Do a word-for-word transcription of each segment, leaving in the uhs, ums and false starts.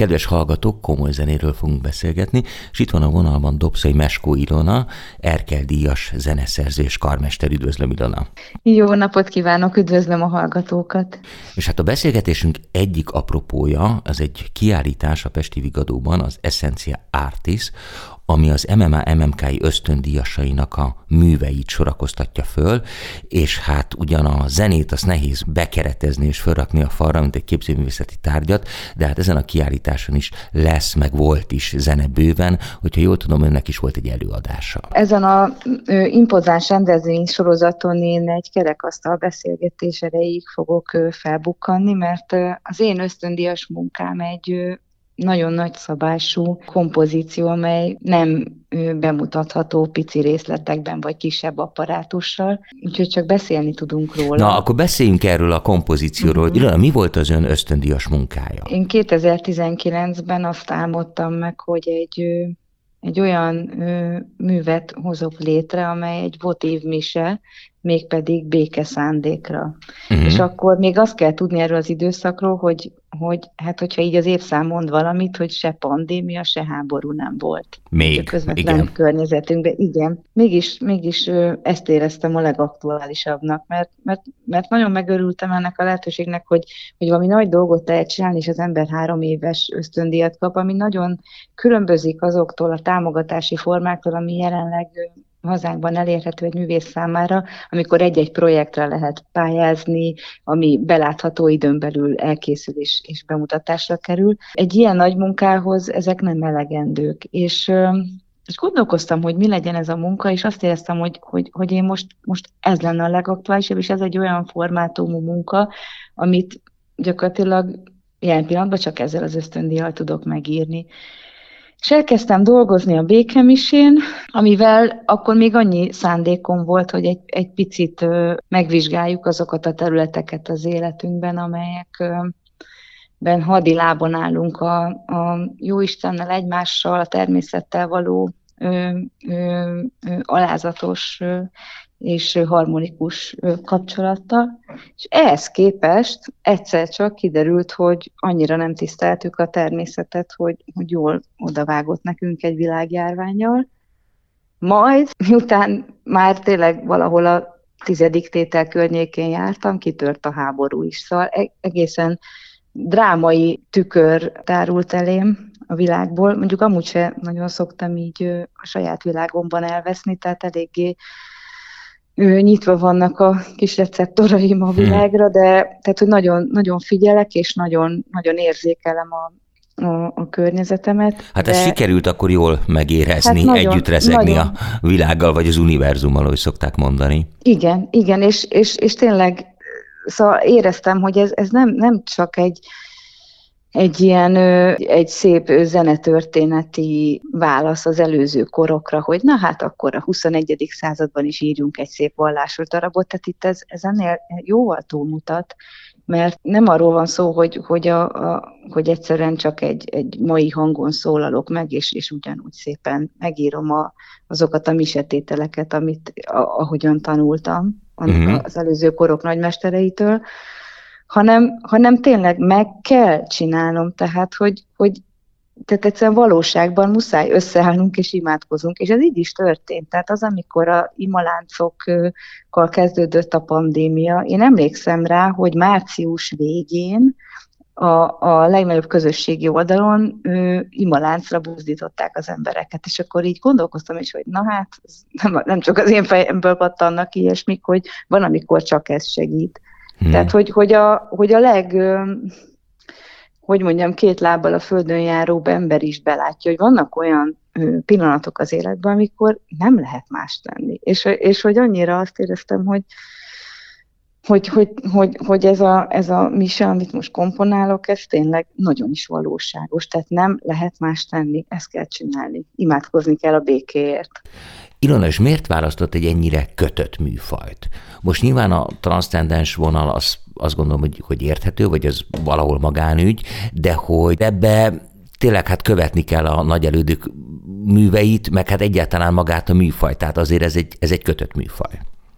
Kedves hallgatók, komoly zenéről fogunk beszélgetni, és itt van a vonalban Dobszai Meskó Ilona, Erkel-díjas zeneszerző és karmester. Üdvözlöm, Ilona! Jó napot kívánok, üdvözlöm a hallgatókat! És hát a beszélgetésünk egyik apropója, az egy kiállítás a Pesti Vigadóban, az Essentia Artis, ami az em em á em em ká-i ösztöndíjasainak a műveit sorakoztatja föl, és hát ugyan a zenét azt nehéz bekeretezni és felrakni a falra, mint egy képzőművészeti tárgyat, de hát ezen a kiállításon is lesz, meg volt is zene bőven, hogyha jól tudom, önnek is volt egy előadása. Ezen a ö, impozáns rendezvény sorozaton én egy kerekasztal beszélgetés erejéig fogok ö, felbukkanni, mert ö, az én ösztöndíjas munkám egy ö, nagyon nagy szabású kompozíció, amely nem bemutatható pici részletekben, vagy kisebb apparátussal, úgyhogy csak beszélni tudunk róla. Na, akkor beszéljünk erről a kompozícióról. Uh-huh. Ilona, mi volt az ön ösztöndíjas munkája? Én kétezer-tizenkilencben azt álmodtam meg, hogy egy, egy olyan művet hozok létre, amely egy votív mise, mégpedig béke szándékra. Uh-huh. És akkor még azt kell tudni erről az időszakról, hogy, hogy hát hogyha így az évszám mond valamit, hogy se pandémia, se háború nem volt. Még, a közvetlen igen. környezetünkben, igen. Mégis, mégis ezt éreztem a legaktuálisabbnak, mert, mert, mert nagyon megörültem ennek a lehetőségnek, hogy, hogy valami nagy dolgot lehet csinálni, és az ember három éves ösztöndíjat kap, ami nagyon különbözik azoktól a támogatási formáktól, ami jelenleg hazánkban elérhető egy művész számára, amikor egy-egy projektre lehet pályázni, ami belátható időn belül elkészül és, és bemutatásra kerül. Egy ilyen nagy munkához ezek nem elegendők, és, és gondolkoztam, hogy mi legyen ez a munka, és azt éreztem, hogy, hogy, hogy én most, most ez lenne a legaktuálisabb, és ez egy olyan formátumú munka, amit gyakorlatilag jelen pillanatban csak ezzel az ösztöndíjjal tudok megírni. És elkezdtem dolgozni a békemisén, amivel akkor még annyi szándékom volt, hogy egy, egy picit megvizsgáljuk azokat a területeket az életünkben, amelyekben hadilábon állunk a, a jóistennel, egymással, a természettel való ö, ö, ö, alázatos ö, és harmonikus kapcsolattal, és ehhez képest egyszer csak kiderült, hogy annyira nem tiszteltük a természetet, hogy, hogy jól odavágott nekünk egy világjárvánnyal. Majd, miután már tényleg valahol a tizedik tétel környékén jártam, kitört a háború is, szóval egészen drámai tükör tárult elém a világból. Mondjuk amúgy se nagyon szoktam így a saját világomban elveszni, tehát eléggé nyitva vannak a kis receptoraim a világra, de tehát, hogy nagyon, nagyon figyelek, és nagyon, nagyon érzékelem a, a, a környezetemet. Hát de... ezt sikerült akkor jól megérezni, hát nagyon, együtt rezegni nagyon... a világgal, vagy az univerzummal, ahogy szokták mondani. Igen, igen, és, és, és tényleg szóval éreztem, hogy ez, ez nem, nem csak egy egy ilyen, egy szép zenetörténeti válasz az előző korokra, hogy na hát akkor a huszonegyedik században is írjunk egy szép vallásos darabot, tehát itt ez, ez ennél jóval túlmutat, mert nem arról van szó, hogy, hogy, a, a, hogy egyszerűen csak egy, egy mai hangon szólalok meg, és, és ugyanúgy szépen megírom a, azokat a misetételeket, amit a, ahogyan tanultam uh-huh. az előző korok nagymestereitől, hanem, hanem tényleg meg kell csinálnom, tehát, hogy, hogy tehát egyszerűen valóságban muszáj összeállnunk és imádkozunk, és ez így is történt. Tehát az, amikor a imaláncokkal kezdődött a pandémia, én emlékszem rá, hogy március végén a, a legnagyobb közösségi oldalon ő, imaláncra buzdították az embereket, és akkor így gondolkoztam is, hogy na hát, nem, nem csak az én fejemből pattannak ilyesmik, hogy van, amikor csak ez segít. Hmm. Tehát, hogy, hogy, a, hogy a leg, hogy mondjam, két lábbal a földön járó ember is belátja, hogy vannak olyan pillanatok az életben, amikor nem lehet más tenni. És, és hogy annyira azt éreztem, hogy, hogy, hogy, hogy, hogy ez, a, ez a mise, amit most komponálok, ez tényleg nagyon is valóságos. Tehát nem lehet más tenni, ezt kell csinálni. Imádkozni kell a békéért. Ilona, és miért választott egy ennyire kötött műfajt? Most nyilván a transzcendens vonal az, azt gondolom, hogy, hogy érthető, vagy ez valahol magánügy, de hogy ebbe tényleg hát követni kell a nagy elődök műveit, meg hát egyáltalán magát a műfajt, tehát azért ez egy, ez egy kötött műfaj.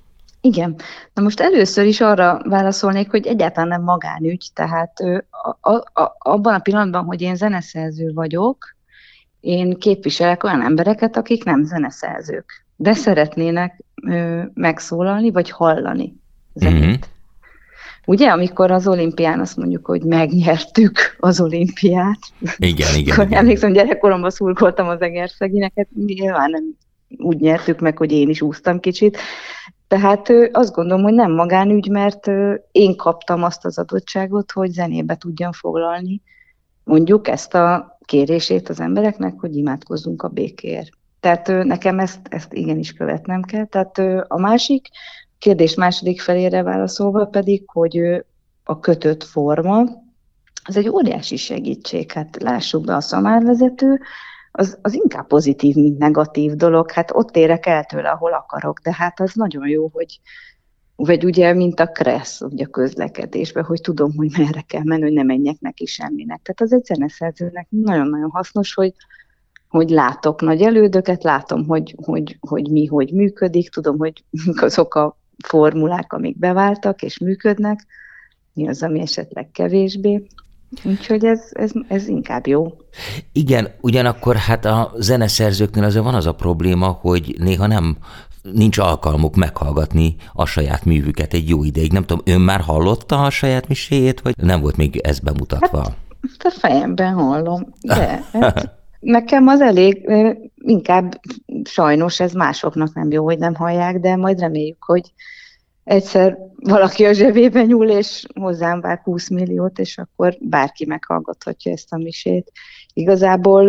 Igen. Na most először is arra válaszolnék, hogy egyáltalán nem magánügy, tehát a, a, a, abban a pillanatban, hogy én zeneszerző vagyok, én képviselek olyan embereket, akik nem zeneszerzők, de szeretnének ö, megszólalni, vagy hallani zenét. Mm-hmm. Ugye, amikor az olimpián azt mondjuk, hogy megnyertük az olimpiát. Igen, igen. igen. Emlékszem, gyerekkoromban szurkoltam az Egerszegineket, nyilván nem úgy nyertük meg, hogy én is úsztam kicsit. Tehát ö, azt gondolom, hogy nem magánügy, mert ö, én kaptam azt az adottságot, hogy zenébe tudjam foglalni mondjuk ezt a kérését az embereknek, hogy imádkozzunk a békéért. Tehát ö, nekem ezt, ezt igenis követnem kell. Tehát ö, a másik kérdés második felére válaszolva pedig, hogy ö, a kötött forma, az egy óriási segítség. Hát lássuk be, a szamárvezető, az, az inkább pozitív, mint negatív dolog. Hát ott érek el tőle, ahol akarok, de hát az nagyon jó, hogy vagy ugye, mint a kressz, ugye a közlekedésben, hogy tudom, hogy merre kell menni, hogy ne menjek neki semminek. Tehát az egy zeneszerzőnek nagyon-nagyon hasznos, hogy, hogy látok nagy elődöket, látom, hogy, hogy, hogy mi, hogy működik, tudom, hogy azok a formulák, amik beváltak és működnek, mi az, ami esetleg kevésbé. Úgyhogy ez, ez, ez inkább jó. Igen, ugyanakkor hát a zeneszerzőknél azért van az a probléma, hogy néha nem nincs alkalmuk meghallgatni a saját művüket egy jó ideig. Nem tudom, ön már hallotta a saját miséjét, vagy nem volt még ez bemutatva? Hát, a fejemben hallom, de hát nekem az elég, inkább sajnos ez másoknak nem jó, hogy nem hallják, de majd reméljük, hogy egyszer valaki a zsebében nyúl, és hozzám vág húsz milliót, és akkor bárki meghallgathatja ezt a misét. Igazából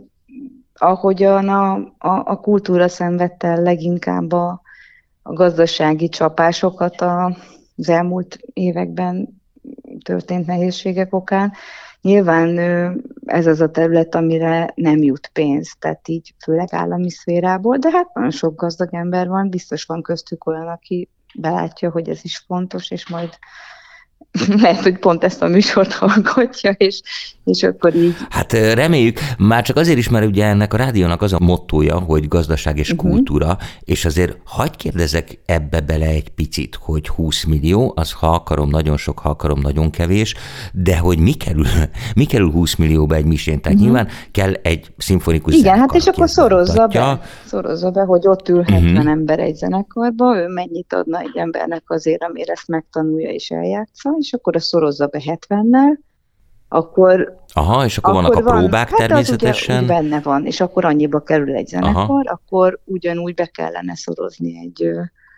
ahogyan a, a, a kultúra szenvedte leginkább a, a gazdasági csapásokat az elmúlt években történt nehézségek okán, nyilván ez az a terület, amire nem jut pénz, tehát így főleg állami szférából, de hát nagyon sok gazdag ember van, biztos van köztük olyan, aki belátja, hogy ez is fontos, és majd lehet, hogy pont ezt a műsort hallgatja, és, és akkor így... Hát reméljük, már csak azért is, mert ugye ennek a rádiónak az a mottója, hogy gazdaság és uh-huh. kultúra, és azért hadd kérdezek ebbe bele egy picit, hogy húsz millió, az ha akarom nagyon sok, ha akarom nagyon kevés, de hogy mi kerül, mi kerül húsz millióba egy misén? Tehát uh-huh. nyilván kell egy szimfonikus igen, zenekar. Hát és akkor szorozza be, szorozza be, hogy ott ül hetven uh-huh. ember egy zenekarba, ő mennyit adna egy embernek azért, amire ezt megtanulja és eljátsza, és akkor a szorozza be hetvennel, akkor... Aha, és akkor, akkor vannak a próbák van, természetesen. Hát az ugye, benne van, és akkor annyiba kerül egy zenekar, aha. akkor ugyanúgy be kellene szorozni egy,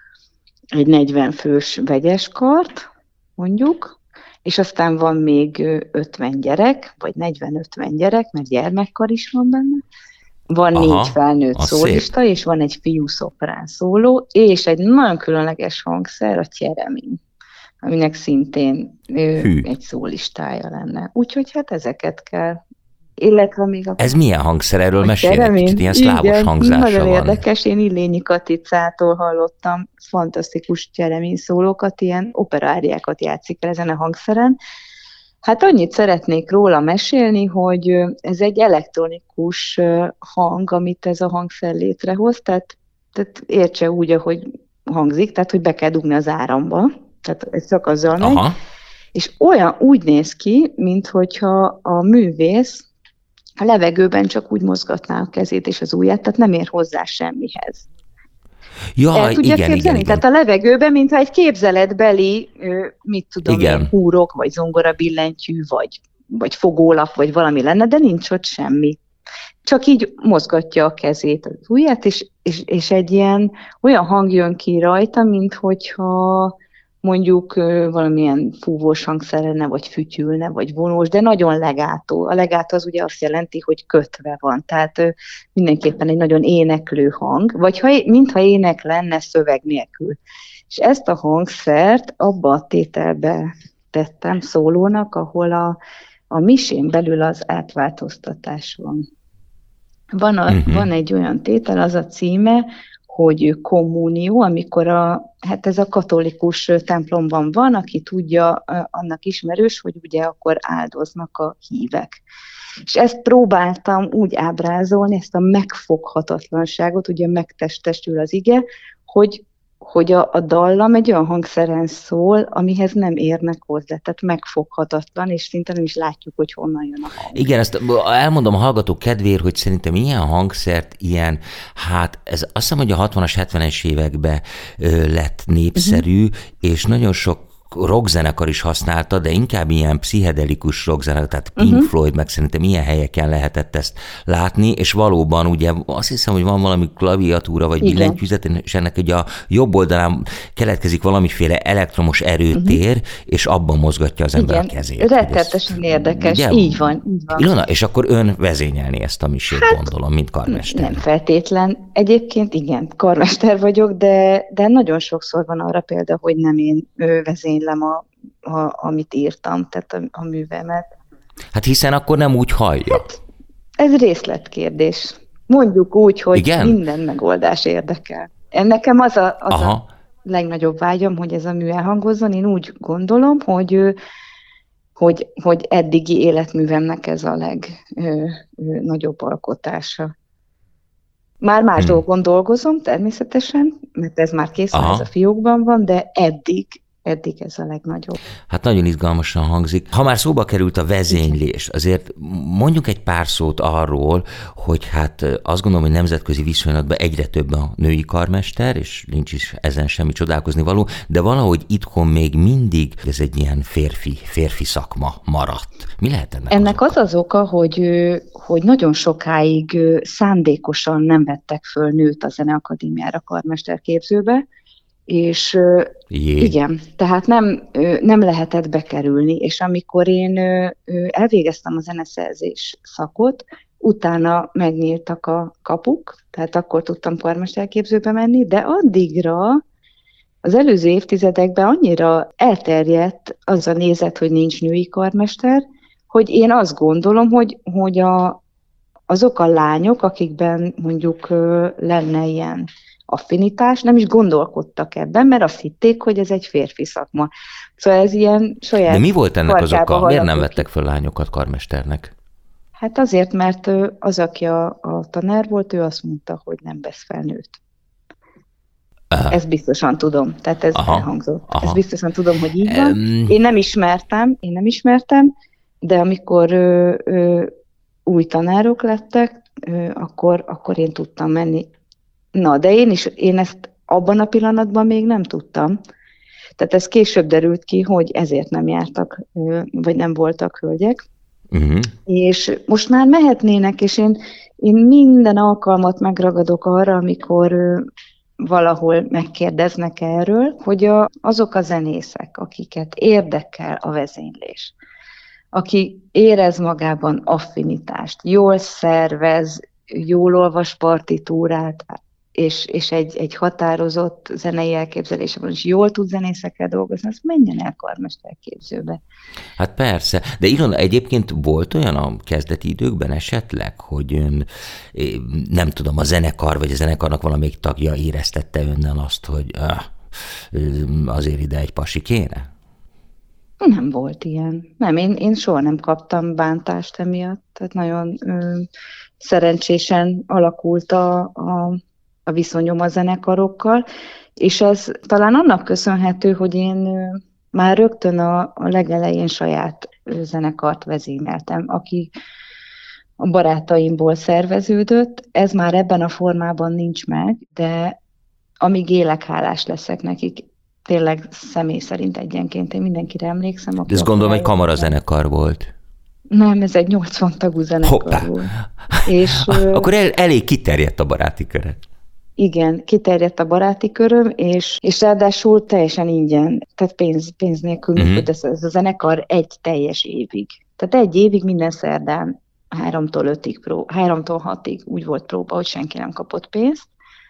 egy negyven fős vegyes kart, mondjuk, és aztán van még ötven gyerek, vagy negyven-ötven gyerek, mert gyermekkar is van benne. Van aha, négy felnőtt szólista, szép. És van egy fiú szoprán szóló, és egy nagyon különleges hangszer, a cseremin, aminek szintén ő, egy szólistája lenne. Úgyhogy hát ezeket kell. Illetve még a... Ez milyen hangszer? Erről mesélj egy kicsit, ilyen szlávos hangzása nagyon van. Érdekes, én Illényi Katicától hallottam fantasztikus cseremin szólókat, ilyen operáriákat játszik el ezen a hangszeren. Hát annyit szeretnék róla mesélni, hogy ez egy elektronikus hang, amit ez a hangszer létrehoz, tehát, tehát értse úgy, ahogy hangzik, tehát hogy be kell dugni az áramba, tehát ez csak azzal megy, aha. És olyan úgy néz ki, minthogyha a művész a levegőben csak úgy mozgatná a kezét és az ujját, tehát nem ér hozzá semmihez. Ja, el tudja igen, képzelni? igen, igen. Tehát a levegőben, mintha egy képzeletbeli, mit tudom, én, húrok, vagy zongora billentyű, vagy, vagy fogólap, vagy valami lenne, de nincs ott semmi. Csak így mozgatja a kezét, az ujját, és, és, és egy ilyen olyan hang jön ki rajta, mint hogyha mondjuk valamilyen fúvós hangszer lenne, vagy fütyülne, vagy vonós, de nagyon legátó. A legátó az ugye azt jelenti, hogy kötve van, tehát mindenképpen egy nagyon éneklő hang, vagy ha, mintha ének lenne szöveg nélkül. És ezt a hangszert abba a tételbe tettem szólónak, ahol a, a misén belül az átváltoztatás van. Van, a, uh-huh. van egy olyan tétel, az a címe, hogy kommunió, amikor a, hát ez a katolikus templomban van, aki tudja, annak ismerős, hogy ugye akkor áldoznak a hívek. És ezt próbáltam úgy ábrázolni, ezt a megfoghatatlanságot, ugye megtestesül az ige, hogy hogy a, a dallam egy olyan hangszeren szól, amihez nem érnek hozzá, tehát megfoghatatlan, és szinte nem is látjuk, hogy honnan jön a hang. Igen, ezt elmondom a hallgatók kedvéért, hogy szerintem ilyen hangszert, ilyen, hát ez azt hiszem, hogy a hatvanas, hetvenes években lett népszerű, uh-huh. és nagyon sok rockzenekar is használta, de inkább ilyen pszichedelikus rockzenekar, tehát Pink uh-huh. Floyd, meg szerintem ilyen helyeken lehetett ezt látni, és valóban ugye azt hiszem, hogy van valami klaviatúra, vagy billentyűzet, és ennek ugye a jobb oldalán keletkezik valamiféle elektromos erőtér, uh-huh. és abban mozgatja az ember igen. a kezét. Rettetesen érdekes, ugye? így van. Így van. Ilona, és akkor ön vezényelni ezt a misét, hát, gondolom, mint karmester. Nem feltétlen. Egyébként igen, karmester vagyok, de, de nagyon sokszor van arra példa, hogy nem én vezényelem A, a, amit írtam, tehát a, a művemet. Hát hiszen akkor nem úgy hallja. Hát, ez részletkérdés. Mondjuk úgy, hogy igen? minden megoldás érdekel. Nekem az a, az a legnagyobb vágyam, hogy ez a mű elhangozzon. Én úgy gondolom, hogy, hogy, hogy eddigi életművemnek ez a legnagyobb alkotása. Már más hmm. dolgon dolgozom, természetesen, mert ez már kész, ez a fiókban van, de eddig Eddig ez a legnagyobb. Hát nagyon izgalmasan hangzik. Ha már szóba került a vezénylés, azért mondjuk egy pár szót arról, hogy hát azt gondolom, hogy nemzetközi viszonylatban egyre több a női karmester, és nincs is ezen semmi csodálkozni való, de valahogy itthon még mindig ez egy ilyen férfi, férfi szakma maradt. Mi lehet ennek Ennek az oka? az az oka, hogy, hogy nagyon sokáig szándékosan nem vettek föl nőt a Zeneakadémiára karmesterképzőbe, és Jé. igen, tehát nem, nem lehetett bekerülni, és amikor én elvégeztem a zeneszerzés szakot, utána megnyíltak a kapuk, tehát akkor tudtam karmesterképzőbe menni, de addigra az előző évtizedekben annyira elterjedt az a nézet, hogy nincs női karmester, hogy én azt gondolom, hogy, hogy a, azok a lányok, akikben mondjuk lenne ilyen affinitás, nem is gondolkodtak ebben, mert azt hitték, hogy ez egy férfi szakma. Szóval ez ilyen saját... De mi volt ennek az oka? Miért nem vettek föl lányokat karmesternek? Hát azért, mert az, aki a, a tanár volt, ő azt mondta, hogy nem vesz fel nőt. Aha. Ezt biztosan tudom, tehát ez aha, elhangzott. Aha. Ezt biztosan tudom, hogy így van. Um... Én nem ismertem, én nem ismertem, de amikor ö, ö, új tanárok lettek, ö, akkor, akkor én tudtam menni. Na, de én is, én ezt abban a pillanatban még nem tudtam. Tehát ez később derült ki, hogy ezért nem jártak, vagy nem voltak hölgyek. Uh-huh. És most már mehetnének, és én, én minden alkalmat megragadok arra, amikor valahol megkérdeznek erről, hogy a, azok a zenészek, akiket érdekel a vezénylés, aki érez magában affinitást, jól szervez, jól olvas partitúrát, és, és egy, egy határozott zenei elképzelése van, és jól tud zenészekkel dolgozni, az menjen el karmesterképzőbe. Hát persze, de Ilona, egyébként volt olyan a kezdeti időkben esetleg, hogy ön, nem tudom, a zenekar, vagy a zenekarnak valamelyik tagja éreztette önnel azt, hogy ah, azért ide egy pasi kéne? Nem volt ilyen. Nem, én, én soha nem kaptam bántást emiatt, tehát nagyon ö, szerencsésen alakult a, a a viszonyom a zenekarokkal, és ez talán annak köszönhető, hogy én már rögtön a, a legelején saját zenekart vezényeltem, aki a barátaimból szerveződött. Ez már ebben a formában nincs meg, de amíg élek, hálás leszek nekik. Tényleg személy szerint egyenként én mindenkire emlékszem. De ezt gondolom, egy kamarazenekar volt. Nem, ez egy nyolcvan tagú zenekar Hoppá. volt. És, Akkor el, elég kiterjedt a baráti köre. Igen, kiterjedt a baráti köröm, és, és ráadásul teljesen ingyen, tehát pénz, pénz nélkül uh-huh. működött ez, ez a zenekar egy teljes évig. Tehát egy évig minden szerdán háromtól ötig, pró, háromtól hatig úgy volt próba, hogy senki nem kapott pénzt.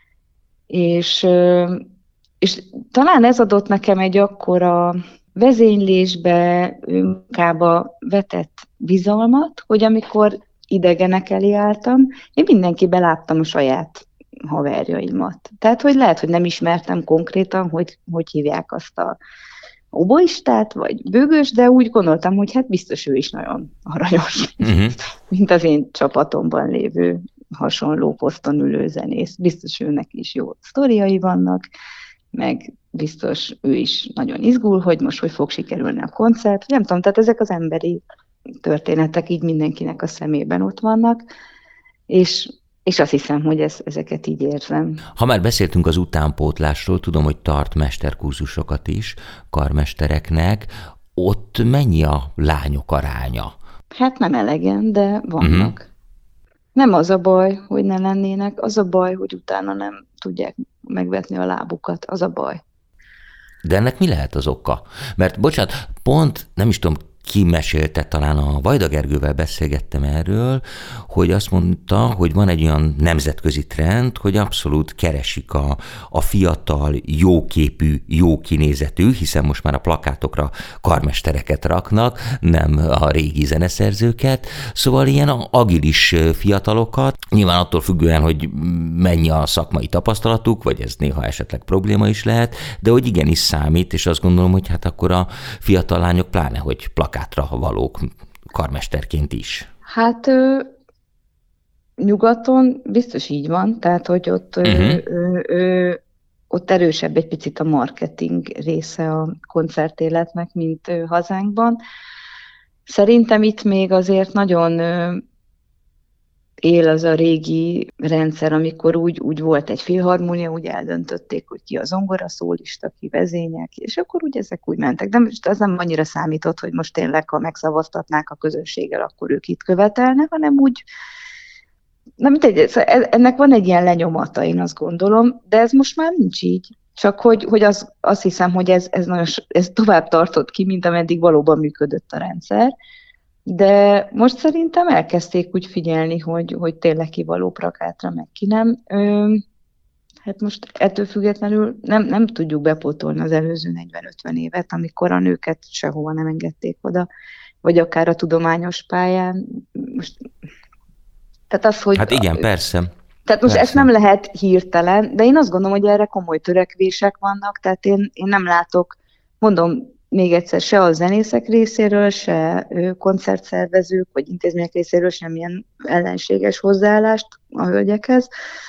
És, és talán ez adott nekem egy akkora vezénylésbe, munkába vetett bizalmat, hogy amikor idegenek elé álltam, én mindenkiben láttam a saját haverjaimat. Tehát, hogy lehet, hogy nem ismertem konkrétan, hogy hogy hívják azt a oboistát, vagy bőgös, de úgy gondoltam, hogy hát biztos ő is nagyon aranyos, uh-huh. mint az én csapatomban lévő hasonló poszton ülő zenész. Biztos őnek is jó sztoriai vannak, meg biztos ő is nagyon izgul, hogy most hogy fog sikerülni a koncert. Nem tudom, tehát ezek az emberi történetek így mindenkinek a szemében ott vannak, és, és azt hiszem, hogy ez, ezeket így érzem. Ha már beszéltünk az utánpótlásról, tudom, hogy tart mesterkurzusokat is karmestereknek, ott mennyi a lányok aránya? Hát nem elegen, de vannak. Uh-huh. Nem az a baj, hogy ne lennének, az a baj, hogy utána nem tudják megvetni a lábukat, az a baj. De ennek mi lehet az oka? Mert bocsánat, pont nem is tudom, ki mesélte, talán a Vajda Gergővel beszélgettem erről, hogy azt mondta, hogy van egy olyan nemzetközi trend, hogy abszolút keresik a, a fiatal, jóképű, jó kinézetű, hiszen most már a plakátokra karmestereket raknak, nem a régi zeneszerzőket, szóval ilyen agilis fiatalokat, nyilván attól függően, hogy mennyi a szakmai tapasztalatuk, vagy ez néha esetleg probléma is lehet, de hogy igenis számít, és azt gondolom, hogy hát akkor a fiatal lányok pláne, hogy plakátra valók karmesterként is. Hát ö, nyugaton biztos így van, tehát hogy ott, uh-huh. ö, ö, ö, ott erősebb egy picit a marketing része a koncertéletnek, mint ö, hazánkban. Szerintem itt még azért nagyon ö, él az a régi rendszer, amikor úgy, úgy volt egy filharmónia, úgy eldöntötték, hogy ki a zongoraszólista, ki vezényel ki, és akkor úgy ezek úgy mentek. De most az nem annyira számított, hogy most tényleg, ha megszavaztatnák a közönséggel, akkor ők itt követelnek, hanem úgy, nem egy, ennek van egy ilyen lenyomata, én azt gondolom, de ez most már nincs így. Csak hogy, hogy az, azt hiszem, hogy ez, ez, nagyon, ez tovább tartott ki, mint ameddig valóban működött a rendszer. De most szerintem elkezdték úgy figyelni, hogy, hogy tényleg ki való plakátra, meg ki nem. Ö, hát most ettől függetlenül nem, nem tudjuk bepótolni az előző negyven-ötven évet, amikor a nőket sehova nem engedték oda, vagy akár a tudományos pályán. Most, tehát az, hogy hát igen, persze. Tehát most persze. Ezt nem lehet hirtelen, de én azt gondolom, hogy erre komoly törekvések vannak, tehát én, én nem látok, mondom, még egyszer se a zenészek részéről, se koncertszervezők, vagy intézmények részéről semmilyen ellenséges hozzáállást a hölgyekhez.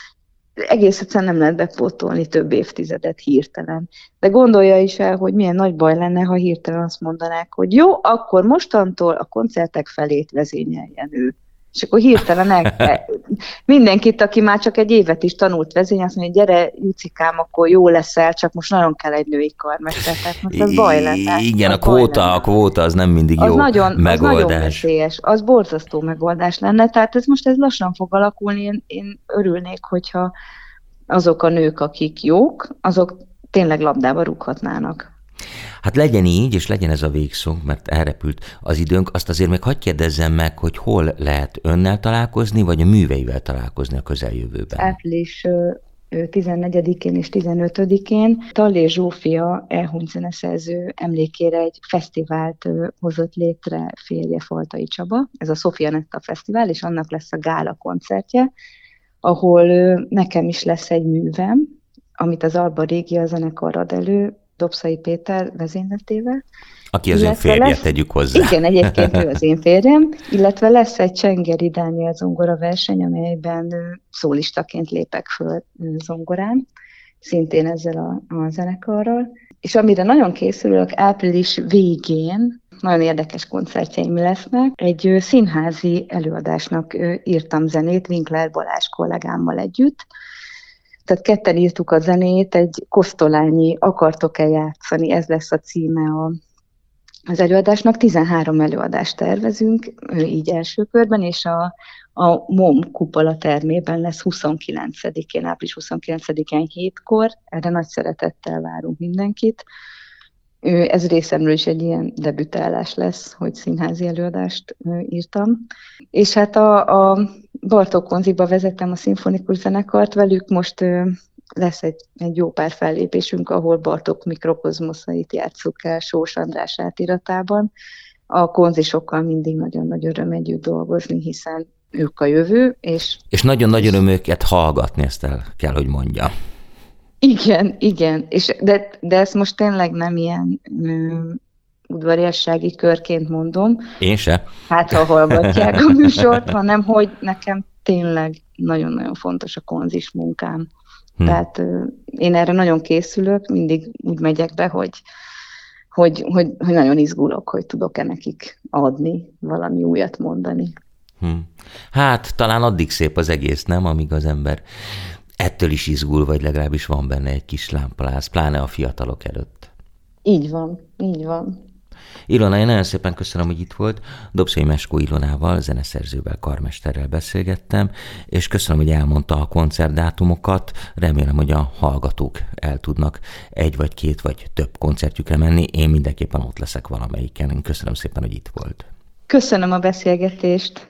Egész egyszerűen nem lehet bepótolni több évtizedet hirtelen. De gondolja is el, hogy milyen nagy baj lenne, ha hirtelen azt mondanák, hogy jó, akkor mostantól a koncertek felét vezényeljen ő. És akkor hirtelen el, mindenkit, aki már csak egy évet is tanult vezény, azt mondja, gyere, Jucikám, akkor jó leszel, csak most nagyon kell egy női karmester. Tehát most ez baj lenne. Igen, a kvóta, a kvóta az nem mindig az jó nagyon, megoldás. Az nagyon veszélyes, az borzasztó megoldás lenne. Tehát ez most ez lassan fog alakulni. Én, én örülnék, hogyha azok a nők, akik jók, azok tényleg labdába rúghatnának. Hát legyen így, és legyen ez a végszó, mert elrepült az időnk. Azt azért még hadd kérdezzem meg, hogy hol lehet önnel találkozni, vagy a műveivel találkozni a közeljövőben? Április tizennegyedikén és tizenötödikén Tallés Zsófia elhunyt zeneszerző emlékére egy fesztivált hozott létre férje, Faltai Csaba. Ez a Sofia Netta Fesztivál, és annak lesz a gála koncertje, ahol nekem is lesz egy művem, amit az Alba Régia zenekar ad elő, Dobszai Péter vezényletével. Aki az ön férje, lesz, tegyük hozzá. Igen, egyébként ő az én férjem, illetve lesz egy Csengeri Dániel zongora verseny, amelyben szólistaként lépek föl zongorán, szintén ezzel a, a zenekarral. És amire nagyon készülök, április végén nagyon érdekes koncertjeim lesznek. Egy színházi előadásnak írtam zenét Winkler Balázs kollégámmal együtt. Tehát ketten írtuk a zenét, egy Kosztolányi Akartok-e játszani, ez lesz a címe a, az előadásnak. tizenhárom előadást tervezünk, így első körben, és a, a MOM kupola termében lesz huszonkilencedikén, április huszonkilencedikén hétkor. Erre nagy szeretettel várunk mindenkit. Ez részemről is egy ilyen debütálás lesz, hogy színházi előadást írtam. És hát a, a Bartók Konziba vezettem a szimfonikus zenekart, velük most lesz egy, egy jó pár fellépésünk, ahol Bartók mikrokozmoszait játsszuk el Sós András átiratában. A konzisokkal mindig nagyon-nagy öröm együtt dolgozni, hiszen ők a jövő. És, és nagyon nagy öröm őket hallgatni, ezt el kell, hogy mondja. Igen, igen, és de, de ezt most tényleg nem ilyen ö, udvariassági körként mondom. Én se. Hát, ha hallgatják a műsort, hanem hogy nekem tényleg nagyon-nagyon fontos a konzis munkám. Hm. Tehát én erre nagyon készülök, mindig úgy megyek be, hogy, hogy, hogy, hogy nagyon izgulok, hogy tudok-e nekik adni, valami újat mondani. Hm. Hát talán addig szép az egész, nem? Amíg az ember ettől is izgul, vagy legalábbis van benne egy kis lámpaláz, pláne a fiatalok előtt. Így van, így van. Ilona, én nagyon szépen köszönöm, hogy itt volt. Dobszai Meskó Ilonával, zeneszerzővel, karmesterrel beszélgettem, és köszönöm, hogy elmondta a koncertdátumokat. Remélem, hogy a hallgatók el tudnak egy vagy két vagy több koncertjükre menni. Én mindenképpen ott leszek valamelyiken. Köszönöm szépen, hogy itt volt. Köszönöm a beszélgetést.